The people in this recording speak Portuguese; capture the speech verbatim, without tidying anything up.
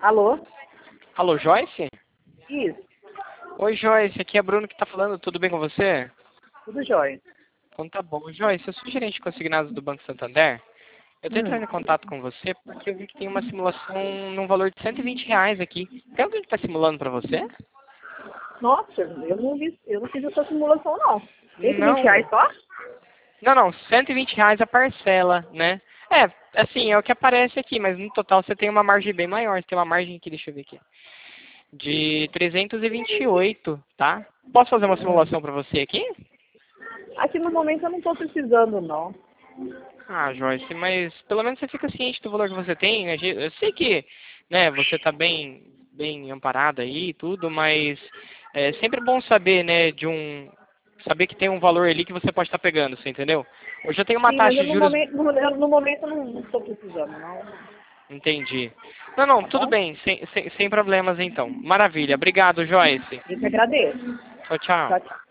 Alô? Alô, Joyce? Isso, Oi, Joyce, aqui é Bruno que tá falando, tudo bem com você? tudo jóia. Então tá bom. Joyce, eu sou gerente de consignados do Banco Santander. Eu tô Hum. entrando em contato com você porque eu vi que tem uma simulação num valor de cento e vinte reais aqui. Tem alguém que tá simulando pra você? Nossa, eu não, vi, eu não fiz essa simulação, não. cento e vinte reais Não. só? Não, não, cento e vinte reais a parcela, né? É, assim, é o que aparece aqui, mas no total você tem uma margem bem maior. Você tem uma margem aqui, deixa eu ver aqui. De trezentos e vinte e oito, tá? Posso fazer uma Hum. simulação pra você aqui? Aqui no momento eu não tô precisando, não. Ah, Joyce, mas pelo menos você fica ciente do valor que você tem, né? Eu sei que, né, você tá bem, bem amparado aí e tudo, mas é sempre bom saber, né, de um, saber que tem um valor ali que você pode estar pegando, você entendeu? Hoje eu tenho uma Sim, mas taxa eu de no juros, momento, no, eu, no momento eu não, não tô precisando, não. entendi. Não, não, Tá tudo bom? bem, sem, sem, sem problemas então. Maravilha, obrigado, Joyce. Eu que agradeço. Tchau, tchau. Tchau, tchau.